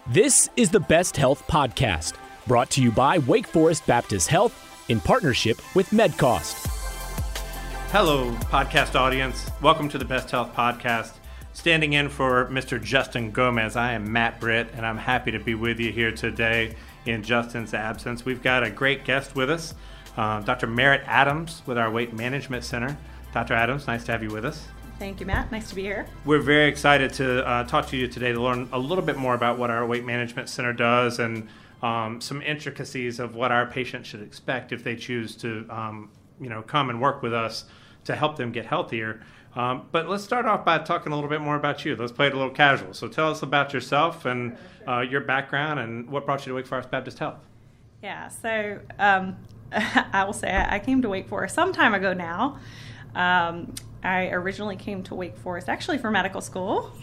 This is the Best Health Podcast, brought to you by Wake Forest Baptist Health in partnership with MedCost. Hello, podcast audience. Welcome to the Best Health Podcast. Standing in for Mr. Justin Gomez, I am Matt Britt, and I'm happy to be with you here today in Justin's absence. We've got a great guest with us, Dr. Merritt Adams with our Weight Management Center. Dr. Adams, nice to have you with us. Thank you, Matt. Nice to be here. We're very excited to talk to you today to learn a little bit more about what our Weight Management Center does and some intricacies of what our patients should expect if they choose to come and work with us to help them get healthier. But let's start off by talking a little bit more about you. Let's play it a little casual. So tell us about yourself and your background and what brought you to Wake Forest Baptist Health. Yeah, so I will say I came to Wake Forest some time ago now. I originally came to Wake Forest actually for medical school,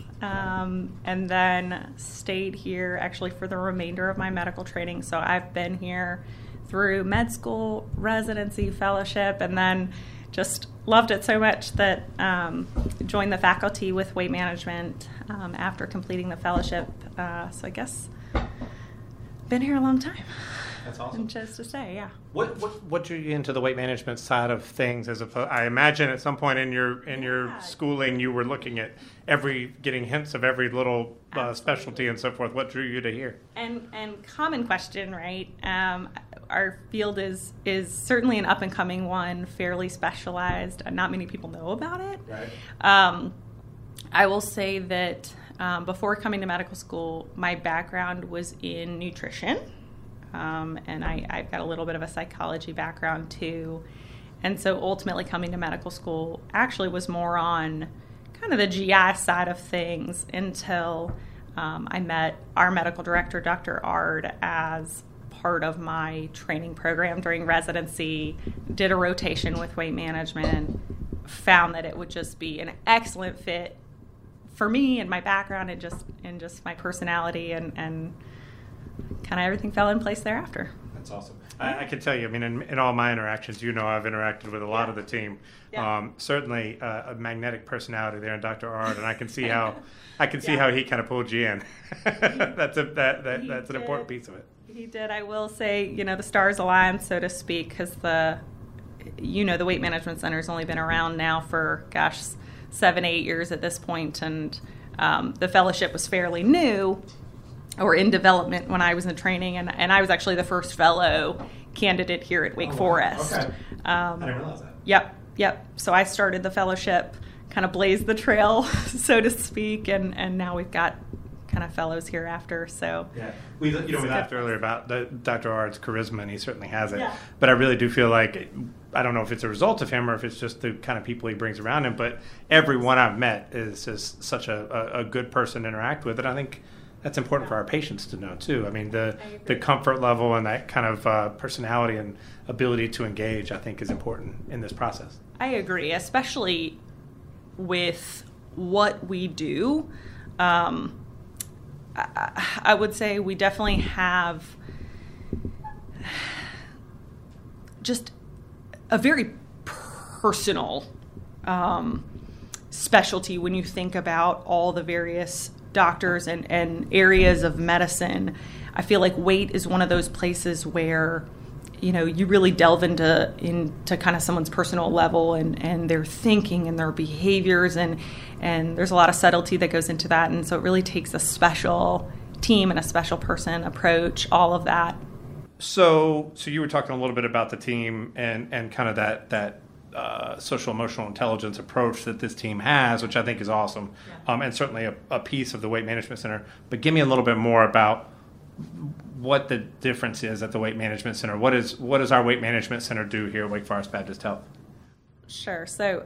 and then stayed here actually for the remainder of my medical training. So I've been here through med school, residency, fellowship, and then just loved it so much that joined the faculty with weight management after completing the fellowship. So I guess been here a long time. That's awesome. And just to say, yeah. What drew you into the weight management side of things? I imagine at some point in your schooling you were looking at getting hints of every little specialty and so forth. What drew you to here? And common question, right? Our field is certainly an up and coming one, fairly specialized. Not many people know about it. Right. I will say that before coming to medical school, my background was in nutrition. And I've got a little bit of a psychology background too. And so ultimately coming to medical school actually was more on kind of the GI side of things until I met our medical director, Dr. Ard, as part of my training program during residency, did a rotation with weight management, found that it would just be an excellent fit for me and my background and just my personality and kind of everything fell in place thereafter. That's awesome. I can tell you, I mean, in all my interactions, I've interacted with a lot of the team. Yeah. Certainly a magnetic personality there in Dr. Ard, and I can see how he kind of pulled you in. That's an important piece of it. He did. I will say, the stars aligned, so to speak, because the Weight Management Center has only been around now for 7-8 years at this point, and the fellowship was fairly new, or in development when I was in training, and I was actually the first fellow candidate here at Wake Forest. Okay. I didn't realize that. Yep. So I started the fellowship, kind of blazed the trail, so to speak, and now we've got kind of fellows here after. So yeah, we laughed earlier about Dr. Ard's charisma, and he certainly has it. Yeah. But I really do feel like, I don't know if it's a result of him or if it's just the kind of people he brings around him, but everyone I've met is just such a good person to interact with, and I think that's important for our patients to know too. I mean, the comfort level and that kind of personality and ability to engage, I think, is important in this process. I agree, especially with what we do. I would say we definitely have just a very personal specialty when you think about all the various doctors and areas of medicine. I feel like weight is one of those places where you really delve into kind of someone's personal level and their thinking and their behaviors and there's a lot of subtlety that goes into that, and so it really takes a special team and a special person approach, all of that. So you were talking a little bit about the team and kind of that social emotional intelligence approach that this team has, which I think is awesome, and certainly a piece of the Weight Management Center. But give me a little bit more about what the difference is at the Weight Management Center. What does our Weight Management Center do here at Wake Forest Baptist Health? Sure. So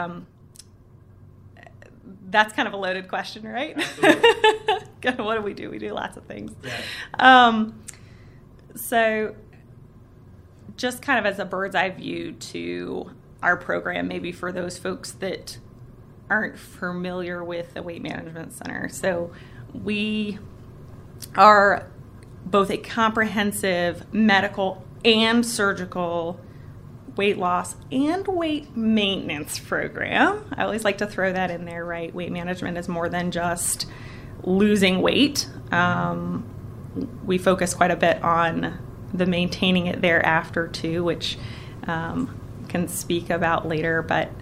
that's kind of a loaded question, right? What do we do? We do lots of things. Yeah. So just kind of as a bird's eye view to our program, maybe for those folks that aren't familiar with the Weight Management Center. So we are both a comprehensive medical and surgical weight loss and weight maintenance program. I always like to throw that in there, right? Weight management is more than just losing weight. We focus quite a bit on the maintaining it thereafter too, which can speak about later, but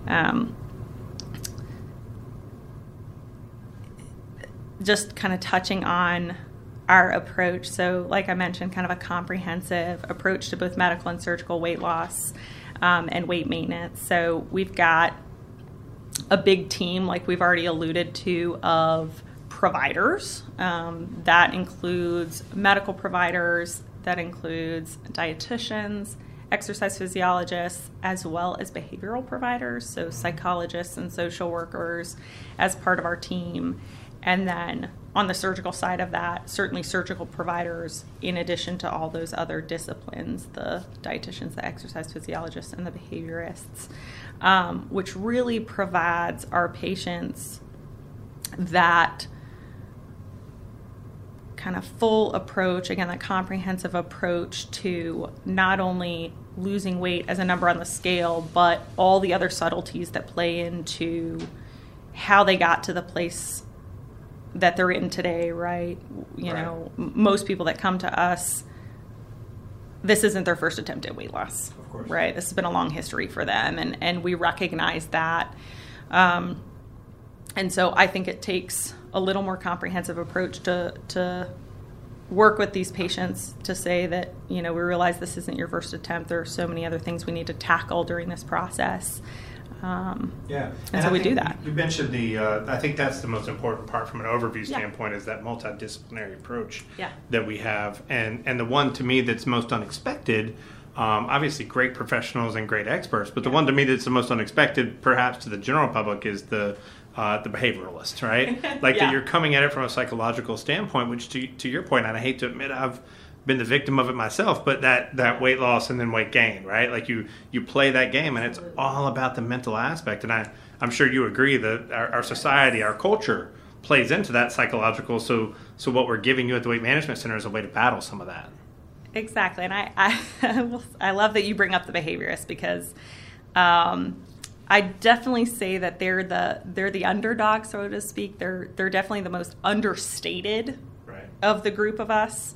just kind of touching on our approach. So like I mentioned, kind of a comprehensive approach to both medical and surgical weight loss and weight maintenance. So we've got a big team, like we've already alluded to, of providers. That includes medical providers, that includes dietitians, exercise physiologists, as well as behavioral providers, so psychologists and social workers as part of our team. And then on the surgical side of that, certainly surgical providers, in addition to all those other disciplines, the dietitians, the exercise physiologists, and the behaviorists, which really provides our patients that kind of full approach, again, that comprehensive approach to not only losing weight as a number on the scale, but all the other subtleties that play into how they got to the place that they're in today, right? You know, most people that come to us, this isn't their first attempt at weight loss, of course, right? This has been a long history for them, and we recognize that. And so I think it takes a little more comprehensive approach to work with these patients to say that, you know, we realize this isn't your first attempt. There are so many other things we need to tackle during this process. And so we do that. You mentioned I think that's the most important part from an overview standpoint, is that multidisciplinary approach that we have. And the one to me that's most unexpected, obviously great professionals and great experts, but the one to me that's the most unexpected, perhaps to the general public, is the behavioralist, right? Like that you're coming at it from a psychological standpoint, which to your point, and I hate to admit I've been the victim of it myself, but that weight loss and then weight gain, right? Like you play that game, and it's all about the mental aspect. And I'm sure you agree that our society, our culture plays into that psychological. So what we're giving you at the Weight Management Center is a way to battle some of that. Exactly. And I love that you bring up the behaviorists, because I definitely say that they're the underdog, so to speak. They're definitely the most understated of the group of us.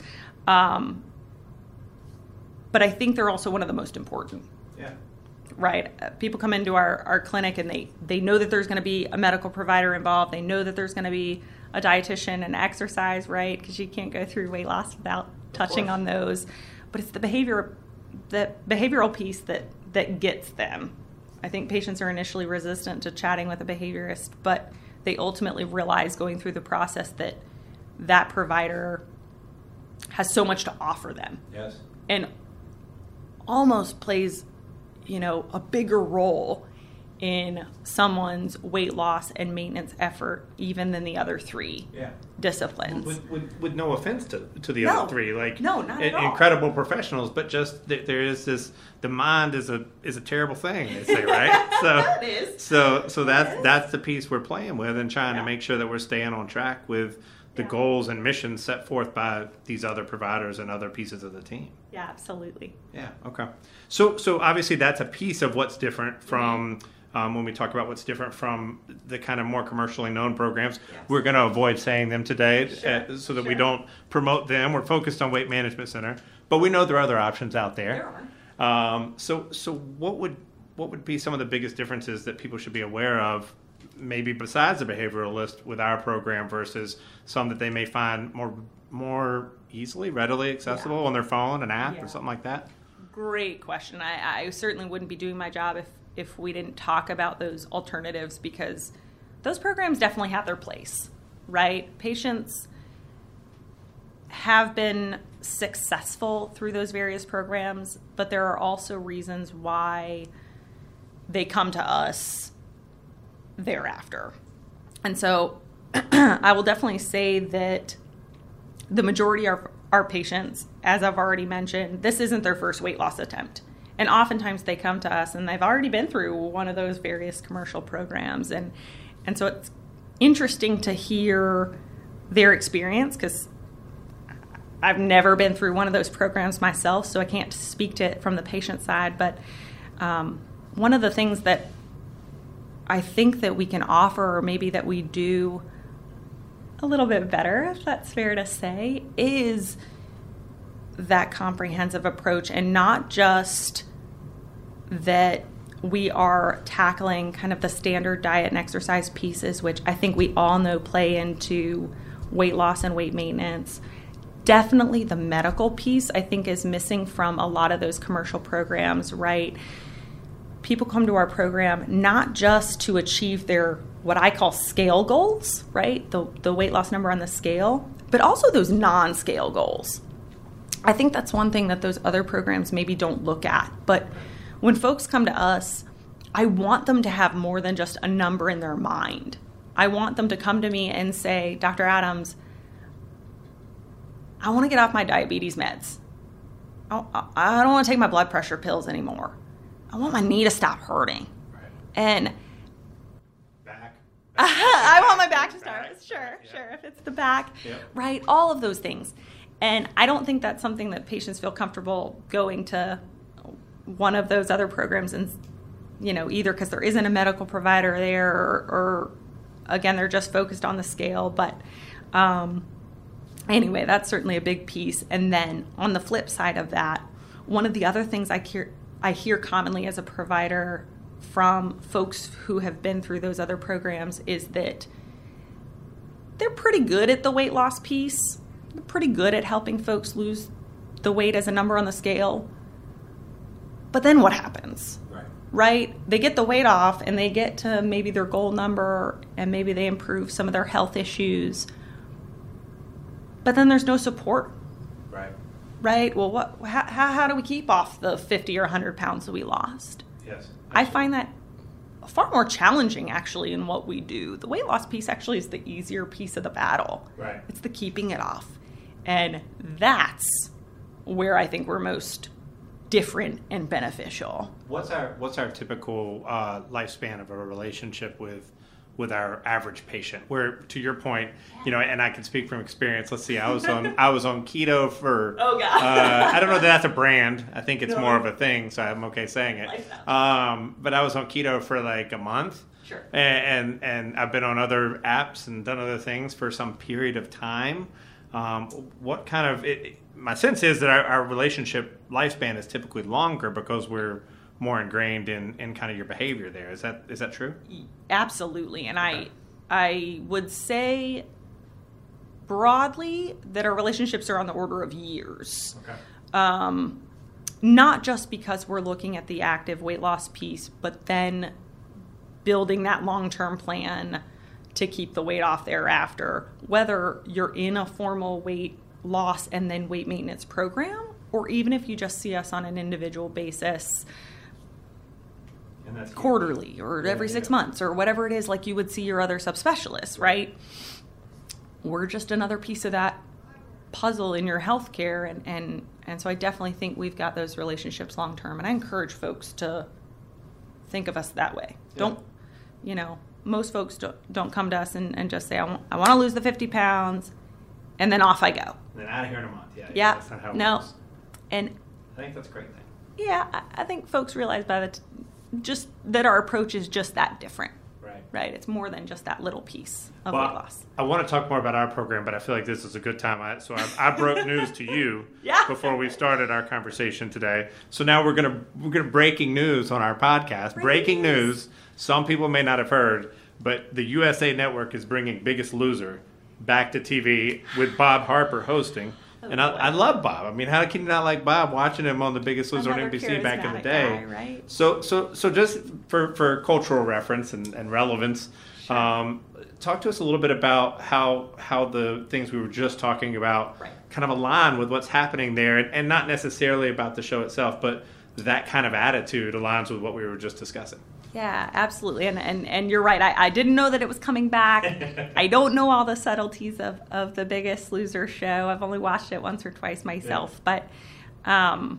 But I think they're also one of the most important. Yeah. Right? People come into our clinic and they know that there's going to be a medical provider involved. They know that there's going to be a dietitian and exercise, right? Because you can't go through weight loss without touching on those. But it's the behavioral piece that gets them. I think patients are initially resistant to chatting with a behaviorist, but they ultimately realize going through the process that provider has so much to offer them. Yes. And almost plays, a bigger role in someone's weight loss and maintenance effort even than the other three disciplines. With no offense to the other three, not at all. Incredible professionals, but just there is this. The mind is a terrible thing, they say, right? So it is. So that's the piece we're playing with and trying to make sure that we're staying on track with the goals and missions set forth by these other providers and other pieces of the team. Yeah, absolutely. Yeah. Okay. So obviously that's a piece of what's different from. When we talk about what's different from the kind of more commercially known programs, we're going to avoid saying them today so that we don't promote them. We're focused on Weight Management Center, but we know there are other options out there. There are. So what would be some of the biggest differences that people should be aware of, maybe besides the behavioralist, with our program versus some that they may find more easily, readily accessible on their phone, an app, or something like that? Great question. I certainly wouldn't be doing my job if we didn't talk about those alternatives, because those programs definitely have their place, right? Patients have been successful through those various programs, but there are also reasons why they come to us thereafter. And so I will definitely say that the majority of our patients, as I've already mentioned, this isn't their first weight loss attempt. And oftentimes they come to us and they've already been through one of those various commercial programs. And so it's interesting to hear their experience, because I've never been through one of those programs myself, so I can't speak to it from the patient side. But one of the things that I think that we can offer, or maybe that we do a little bit better, if that's fair to say, is that comprehensive approach, and not just that we are tackling kind of the standard diet and exercise pieces, which I think we all know play into weight loss and weight maintenance. Definitely the medical piece, I think, is missing from a lot of those commercial programs, right? People come to our program not just to achieve their, what I call scale goals, right? The weight loss number on the scale, but also those non-scale goals. I think that's one thing that those other programs maybe don't look at. But when folks come to us, I want them to have more than just a number in their mind. I want them to come to me and say, Dr. Adams, I want to get off my diabetes meds. I don't want to take my blood pressure pills anymore. I want my knee to stop hurting. Right. And Back. I want my back to start. Back. Sure. Yeah. If it's the back, Yep. right? All of those things. And I don't think that's something that patients feel comfortable going to one of those other programs, and either because there isn't a medical provider there, or again, they're just focused on the scale. But anyway, that's certainly a big piece. And then on the flip side of that, one of the other things I hear commonly as a provider from folks who have been through those other programs is that they're pretty good at the weight loss piece. They're pretty good at helping folks lose the weight as a number on the scale. But then what happens? Right? They get the weight off and they get to maybe their goal number, and maybe they improve some of their health issues. But then there's no support. Right? Well, how do we keep off the 50 or 100 pounds that we lost? Yes. I find that far more challenging, actually, in what we do. The weight loss piece actually is the easier piece of the battle. Right. It's the keeping it off. And that's where I think we're most different and beneficial. What's our typical lifespan of a relationship with our average patient? Where, to your point, and I can speak from experience. Let's see, I was on keto for. Oh God. I don't know that that's a brand. I think it's more of a thing, so I'm okay saying it. But I was on keto for like a month. Sure. And I've been on other apps and done other things for some period of time. What kind of my sense is that our relationship lifespan is typically longer because we're more ingrained in kind of your behavior there. Is that true? Absolutely. And okay. I would say broadly that our relationships are on the order of years. Okay. Not just because we're looking at the active weight loss piece, but then building that long-term plan to keep the weight off thereafter, whether you're in a formal weight loss and then weight maintenance program, or even if you just see us on an individual basis quarterly or every 6 months or whatever it is, like you would see your other subspecialists, right? We're just another piece of that puzzle in your healthcare, and so I definitely think we've got those relationships long term, and I encourage folks to think of us that way. Yeah. Most folks don't come to us and just say, I want to lose the 50 pounds, and then off I go. And then out of here in a month. Yeah. That's not how it works. And I think that's a great thing. Yeah, I think folks realize just that our approach is just that different. Right. It's more than just that little piece of weight loss. I want to talk more about our program, but I feel like this is a good time. I broke news to you before we started our conversation today. So now we're gonna breaking news on our podcast. Breaking news. Some people may not have heard, but the USA Network is bringing Biggest Loser back to TV with Bob Harper hosting. And I love Bob. I mean, how can you not like Bob? Watching him on The Biggest Loser on NBC back in the day. Guy, right? So just for cultural reference and relevance, sure. Talk to us a little bit about how the things we were just talking about kind of align with what's happening there, and not necessarily about the show itself, but that kind of attitude aligns with what we were just discussing. Yeah, absolutely. And you're right. I didn't know that it was coming back. I don't know all the subtleties of The Biggest Loser show. I've only watched it once or twice myself. Yeah. But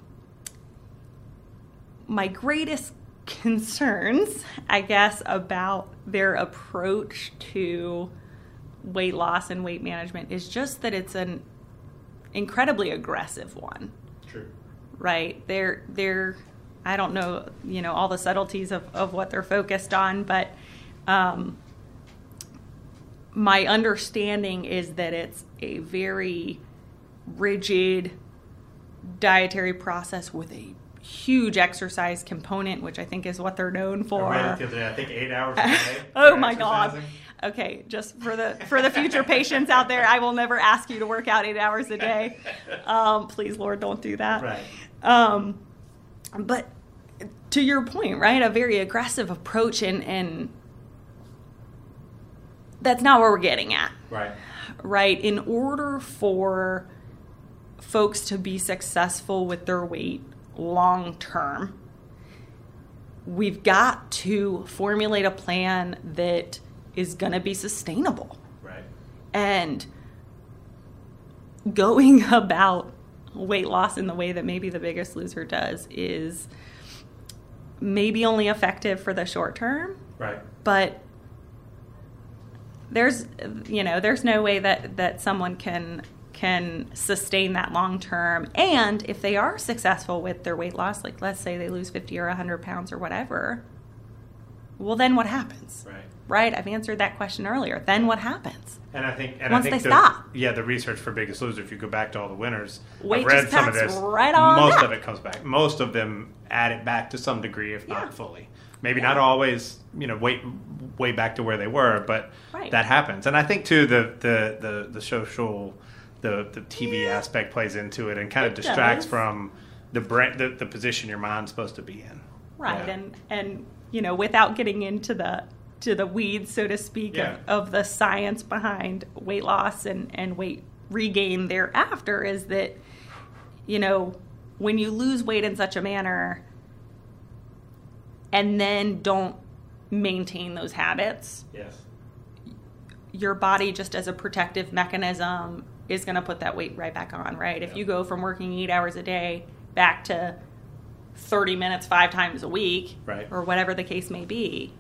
my greatest concerns, I guess, about their approach to weight loss and weight management is just that it's an incredibly aggressive one. True. Right? They're I don't know, all the subtleties of what they're focused on, but my understanding is that it's a very rigid dietary process with a huge exercise component, which I think is what they're known for. I think 8 hours a day. Oh my God. Okay, just for the future patients out there, I will never ask you to work out 8 hours a day. Please, Lord, don't do that. Right. But to your point, right, a very aggressive approach, and that's not where we're getting at. Right. Right. In order for folks to be successful with their weight long term, we've got to formulate a plan that is going to be sustainable. Right. And going about weight loss in the way that maybe The Biggest Loser does is maybe only effective for the short term. Right. But there's no way that someone can sustain that long term. And if they are successful with their weight loss, like let's say they lose 50 or 100 pounds or whatever, well, then what happens? Right. Right? I've answered that question earlier. Then what happens? And I think once they stop. Yeah, the research for Biggest Loser, if you go back to all the winners, weight I've read just some of packs this. Right on most back. of it comes back. Most of them add it back to some degree, if not fully. Maybe not always, way back to where they were, but that happens. And I think too the social, the TV aspect plays into it and kind of distracts from the position your mind's supposed to be in. Right. Yeah. And without getting into the weeds, so to speak, of the science behind weight loss and weight regain thereafter, is that, when you lose weight in such a manner and then don't maintain those habits, your body, just as a protective mechanism, is going to put that weight right back on, right? If you go from working 8 hours a day back to 30 minutes 5 times a week, or whatever the case may be,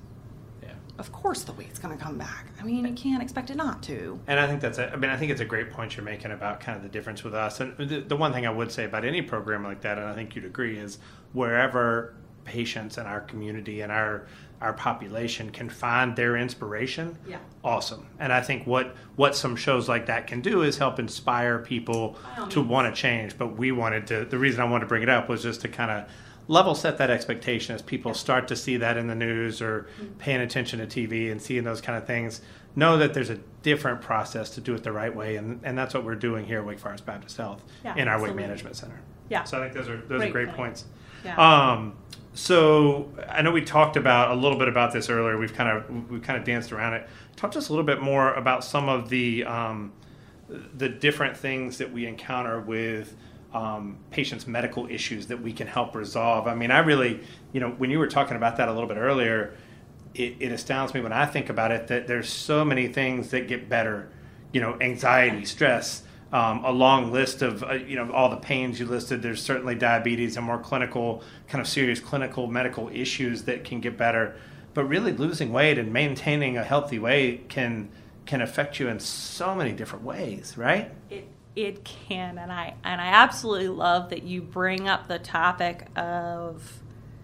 of course the weight's going to come back. I mean, you can't expect it not to. And I think I think it's a great point you're making about kind of the difference with us. And the one thing I would say about any program like that, and I think you'd agree, is wherever patients in our community and our population can find their inspiration, awesome. And I think what some shows like that can do is help inspire people to want to change. But the reason I wanted to bring it up was just to kind of level set that expectation as people start to see that in the news or paying attention to TV and seeing those kind of things. Know that there's a different process to do it the right way, and that's what we're doing here at Wake Forest Baptist Health in our weight management center. Yeah. So I think those are great points. Yeah. So I know we talked about a little bit about this earlier. We've kind of danced around it. Talk to us a little bit more about some of the different things that we encounter with patients' medical issues that we can help resolve. I mean, I really, when you were talking about that a little bit earlier, it astounds me when I think about it that there's so many things that get better. Anxiety, stress. A long list of all the pains you listed. There's certainly diabetes and more clinical, kind of serious clinical medical issues that can get better. But really, losing weight and maintaining a healthy weight can affect you in so many different ways, right? It can, and I absolutely love that you bring up the topic of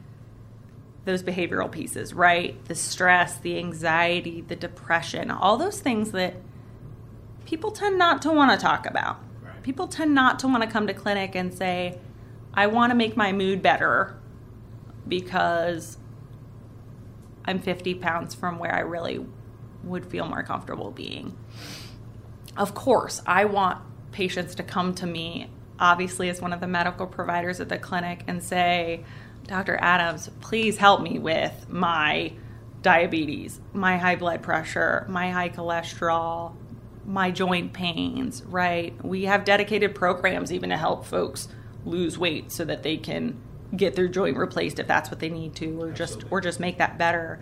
those behavioral pieces, right? The stress, the anxiety, the depression, all those things that people tend not to want to talk about. Right. People tend not to want to come to clinic and say, I want to make my mood better because I'm 50 pounds from where I really would feel more comfortable being. Of course, I want patients to come to me, obviously as one of the medical providers at the clinic, and say, Dr. Adams, please help me with my diabetes, my high blood pressure, my high cholesterol, my joint pains, right? We have dedicated programs even to help folks lose weight so that they can get their joint replaced if that's what they need to, or just make that better.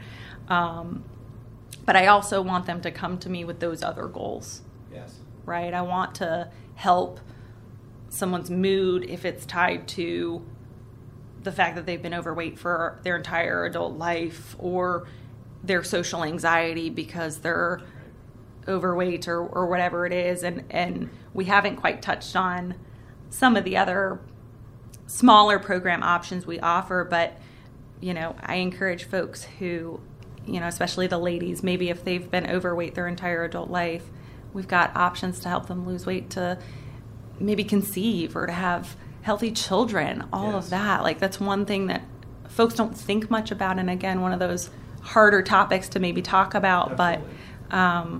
But I also want them to come to me with those other goals. Yes. Right? I want to help someone's mood if it's tied to the fact that they've been overweight for their entire adult life, or their social anxiety because they're overweight or whatever it is. And we haven't quite touched on some of the other smaller program options we offer, but I encourage folks who especially the ladies, maybe if they've been overweight their entire adult life, we've got options to help them lose weight, to maybe conceive or to have healthy children, all of that. Like, that's one thing that folks don't think much about. And again, one of those harder topics to maybe talk about, Absolutely. but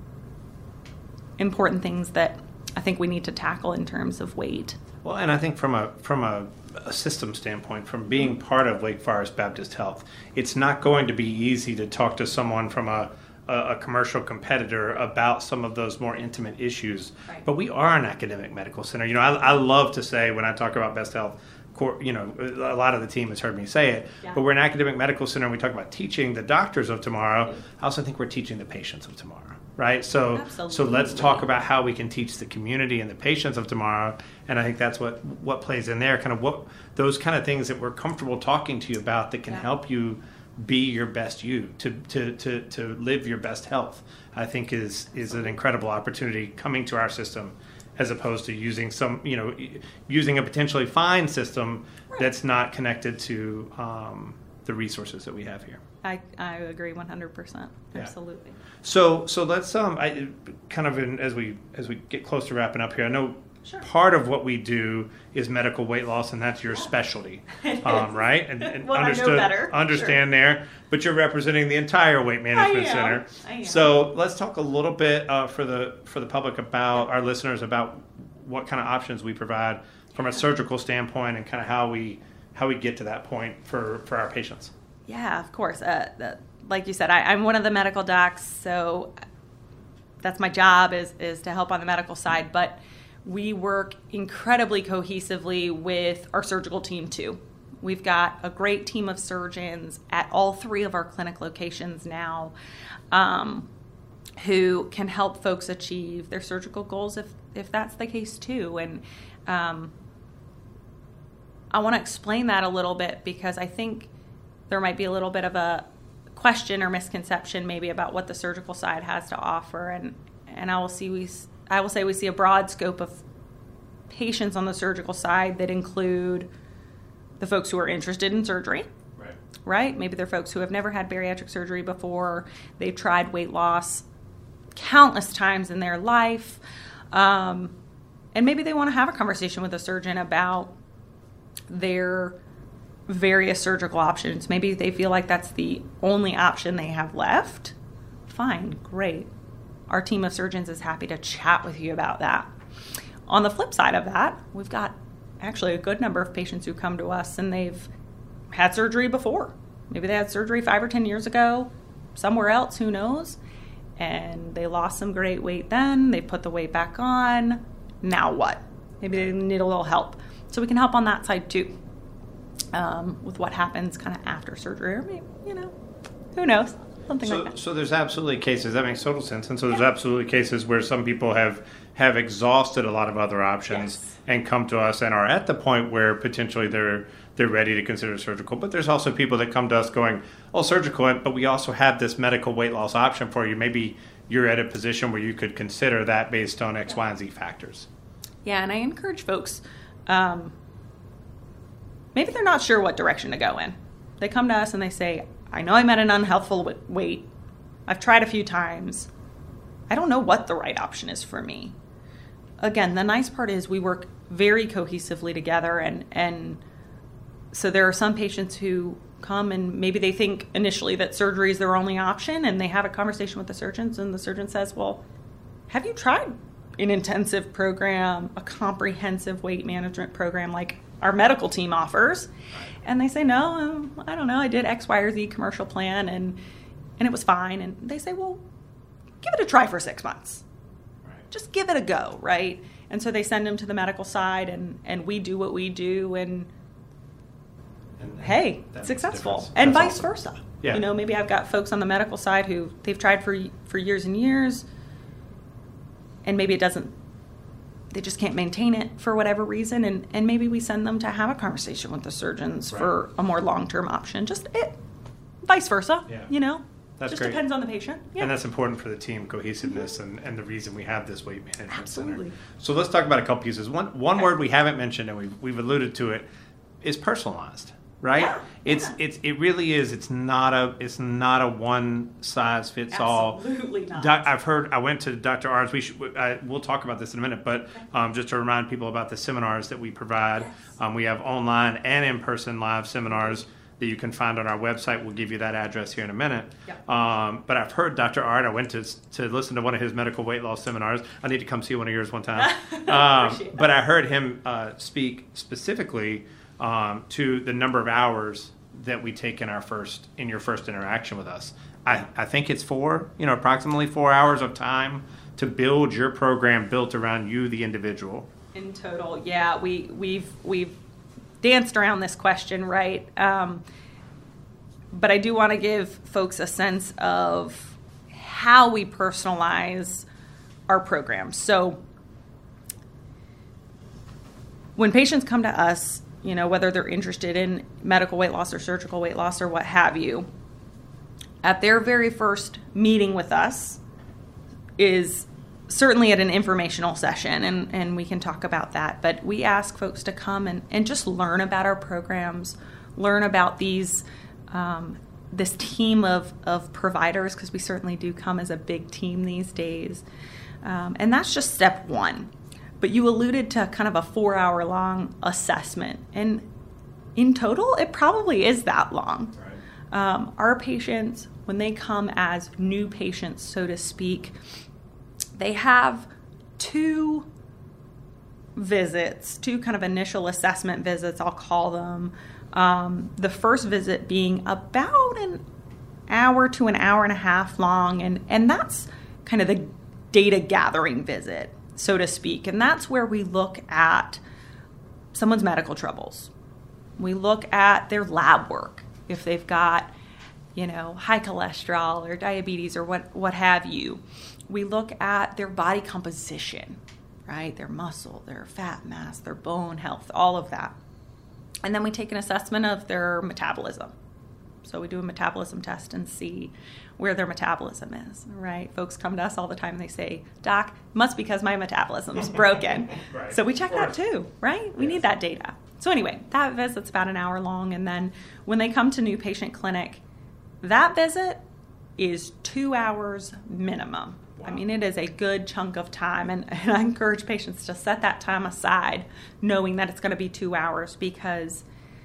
important things that I think we need to tackle in terms of weight. Well, and I think from a system standpoint, from being part of Wake Forest Baptist Health, it's not going to be easy to talk to someone from a commercial competitor about some of those more intimate issues. Right. But we are an academic medical center. I love to say, when I talk about Best Health, a lot of the team has heard me say it, but we're an academic medical center, and we talk about teaching the doctors of tomorrow. I also think we're teaching the patients of tomorrow, right? So let's talk about how we can teach the community and the patients of tomorrow, and I think that's what plays in there, kind of what those kind of things that we're comfortable talking to you about that can help you be your best you, to live your best health, I think is an incredible opportunity coming to our system, as opposed to using using a potentially fine system that's not connected to the resources that we have here. I agree 100%. Absolutely. So let's as we get close to wrapping up here, I know part of what we do is medical weight loss, and that's your specialty, right? And well, I know better. Understand there, but you're representing the entire Weight Management Center. I am. So let's talk a little bit for the public about our listeners about what kind of options we provide from a surgical standpoint, and kind of how we get to that point for our patients. Yeah, of course. Like you said, I'm one of the medical docs, so that's my job is to help on the medical side, but we work incredibly cohesively with our surgical team too. We've got a great team of surgeons at all 3 of our clinic locations now, who can help folks achieve their surgical goals if that's the case too. And I want to explain that a little bit, because I think there might be a little bit of a question or misconception maybe about what the surgical side has to offer, and I will say we see a broad scope of patients on the surgical side that include the folks who are interested in surgery. Right? Maybe they're folks who have never had bariatric surgery before. They've tried weight loss countless times in their life. And maybe they want to have a conversation with a surgeon about their various surgical options. Maybe they feel like that's the only option they have left. Fine, great. Our team of surgeons is happy to chat with you about that. On the flip side of that, we've got actually a good number of patients who come to us and they've had surgery before. Maybe they had surgery 5 or 10 years ago, somewhere else, who knows? And they lost some great weight then, they put the weight back on. Now what? Maybe they need a little help. So we can help on that side too, with what happens kind of after surgery, or maybe, who knows? Something like that. So there's absolutely cases, that makes total sense. And so there's absolutely cases where some people have exhausted a lot of other options and come to us and are at the point where potentially they're ready to consider surgical. But there's also people that come to us going, oh, surgical, but we also have this medical weight loss option for you. Maybe you're at a position where you could consider that based on X, Y, and Z factors. Yeah, and I encourage folks, maybe they're not sure what direction to go in. They come to us and they say, I know I'm at an unhealthful weight. I've tried a few times. I don't know what the right option is for me. Again, the nice part is we work very cohesively together, and so there are some patients who come and maybe they think initially that surgery is their only option, and they have a conversation with the surgeons, and the surgeon says, well, have you tried an intensive program, a comprehensive weight management program like our medical team offers? And they say, no, I don't know, I did X, Y, or Z commercial plan and it was fine. And they say, well, give it a try for 6 months. Right. Just give it a go, right? And so they send them to the medical side, and we do what we do, and hey, successful. And vice versa. Yeah. Maybe I've got folks on the medical side who they've tried for years and years, and maybe they just can't maintain it for whatever reason, and maybe we send them to have a conversation with the surgeons for a more long-term option. Vice versa, That's just great. Depends on the patient. Yeah. And that's important for the team cohesiveness and the reason we have this weight management Absolutely. center. So let's talk about a couple pieces. One word we haven't mentioned, and we've alluded to it, is personalized. right? Yeah. It really is. It's not a one size fits all. Absolutely not. I went to Dr. Arndt's. We'll talk about this in a minute, but just to remind people about the seminars that we provide, we have online and in-person live seminars that you can find on our website. We'll give you that address here in a minute. Yep. But I've heard Dr. Art. I went to listen to one of his medical weight loss seminars. I need to come see one of yours one time. But I heard him speak specifically to the number of hours that we take in your first interaction with us. I think it's approximately 4 hours of time to build your program built around you, the individual. In total, yeah, we've danced around this question, right? But I do want to give folks a sense of how we personalize our programs. So when patients come to us, whether they're interested in medical weight loss or surgical weight loss or what have you, at their very first meeting with us is certainly at an informational session, and we can talk about that. But we ask folks to come and just learn about our programs, learn about these this team of providers, because we certainly do come as a big team these days. And that's just step one. But you alluded to kind of a 4-hour-long assessment. And in total, it probably is that long. Right. Our patients, when they come as new patients, so to speak, they have 2 visits, 2 kind of initial assessment visits, I'll call them. The first visit being about an hour to an hour and a half long, and that's kind of the data gathering visit, so to speak. And that's where we look at someone's medical troubles. We look at their lab work, if they've got, high cholesterol or diabetes or what have you. We look at their body composition, right? Their muscle, their fat mass, their bone health, all of that. And then we take an assessment of their metabolism. So we do a metabolism test and see where their metabolism is, right? Folks come to us all the time and they say, Doc, it must be because my metabolism's broken. Right. So we check that too, right? We need that data. So anyway, that visit's about an hour long. And then when they come to new patient clinic, that visit is 2 hours minimum. Wow. I mean, it is a good chunk of time, and I encourage patients to set that time aside knowing that it's going to be 2 hours, because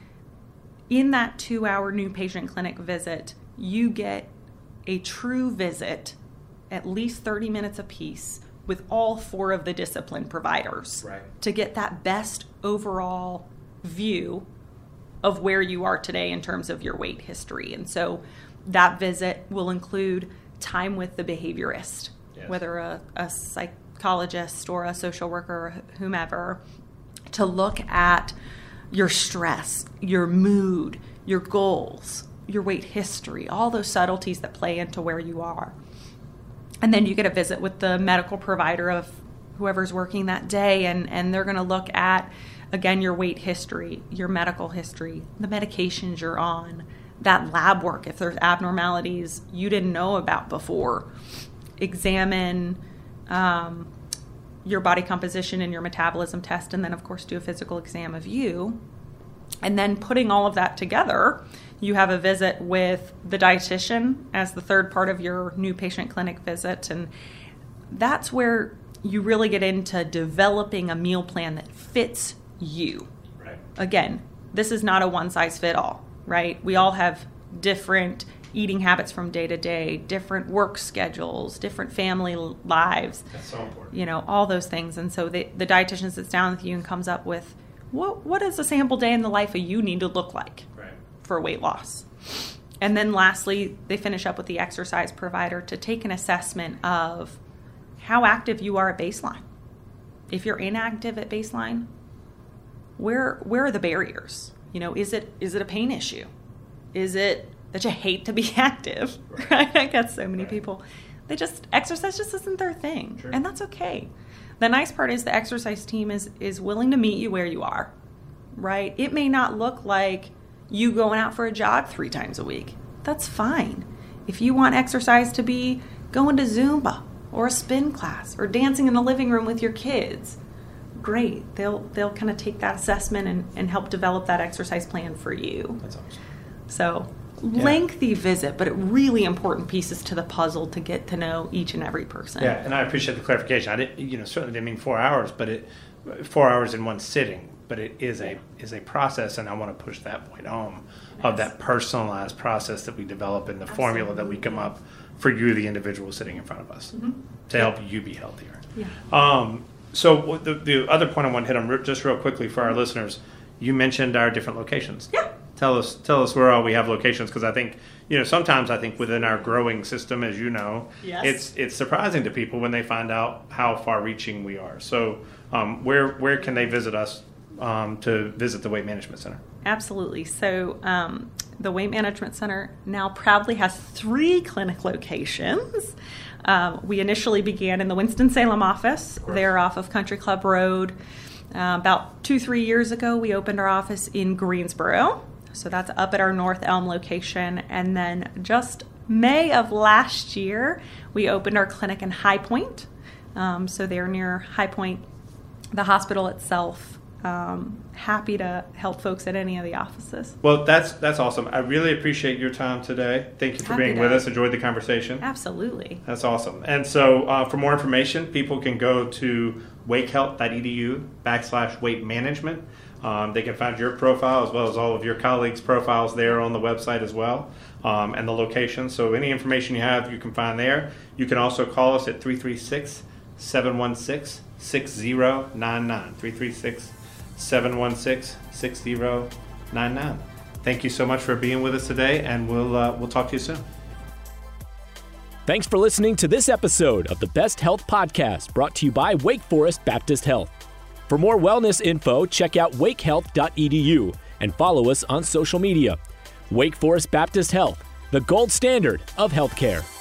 in that 2-hour new patient clinic visit, you get a true visit, at least 30 minutes apiece, with all 4 of the discipline providers, right, to get that best overall view of where you are today in terms of your weight history. And so that visit will include time with the behaviorist, yes, whether a psychologist or a social worker or whomever, to look at your stress, your mood, your goals, your weight history, all those subtleties that play into where you are. And then you get a visit with the medical provider of whoever's working that day, and they're going to look at, again, your weight history, your medical history, the medications you're on, that lab work, if there's abnormalities you didn't know about before. Examine your body composition and your metabolism test, and then, of course, do a physical exam of you. And then putting all of that together, you have a visit with the dietitian as the third part of your new patient clinic visit. And that's where you really get into developing a meal plan that fits you. Right. Again, this is not a one-size-fits-all, right? We all have different eating habits from day to day, different work schedules, different family lives. That's so important. All those things. And so the dietitian sits down with you and comes up with, what does a sample day in the life of you need to look like, right, for weight loss? And then lastly, they finish up with the exercise provider to take an assessment of how active you are at baseline. If you're inactive at baseline, where are the barriers? Is it a pain issue? Is it that you hate to be active? Right? I got so many people. Exercise just isn't their thing. Sure. And that's okay. The nice part is the exercise team is willing to meet you where you are, right? It may not look like you going out for a jog 3 times a week. That's fine. If you want exercise to be going to Zumba or a spin class or dancing in the living room with your kids, great. They'll kind of take that assessment and help develop that exercise plan for you. That's awesome. So lengthy visit, but really important pieces to the puzzle to get to know each and every person. Yeah, and I appreciate the clarification. I didn't, certainly didn't mean 4 hours, but 4 hours in one sitting. But it is a process, and I want to push that point home of that personalized process that we develop in the formula that we come up for you, the individual sitting in front of us, to help you be healthier. Yeah. So the other point I want to hit on just real quickly for our listeners, you mentioned our different locations. Yeah. Tell us where all we have locations, because I think, sometimes I think within our growing system, as you know, yes, it's surprising to people when they find out how far-reaching we are. So where can they visit us to visit the Weight Management Center? Absolutely. So the Weight Management Center now proudly has 3 clinic locations. We initially began in the Winston-Salem office. They're off of Country Club Road. About 2-3 years ago, we opened our office in Greensboro. So that's up at our North Elm location. And then just May of last year, we opened our clinic in High Point. So they're near High Point, the hospital itself. Happy to help folks at any of the offices. Well, that's awesome. I really appreciate your time today. Thank you for being with us. Enjoyed the conversation. Absolutely. That's awesome. And so for more information, people can go to wakehealth.edu/weight management. They can find your profile as well as all of your colleagues' profiles there on the website as well, and the location. So any information you have, you can find there. You can also call us at 336-716-6099. 336-716-6099. Thank you so much for being with us today, and we'll talk to you soon. Thanks for listening to this episode of the Best Health Podcast, brought to you by Wake Forest Baptist Health. For more wellness info, check out wakehealth.edu and follow us on social media. Wake Forest Baptist Health, the gold standard of healthcare.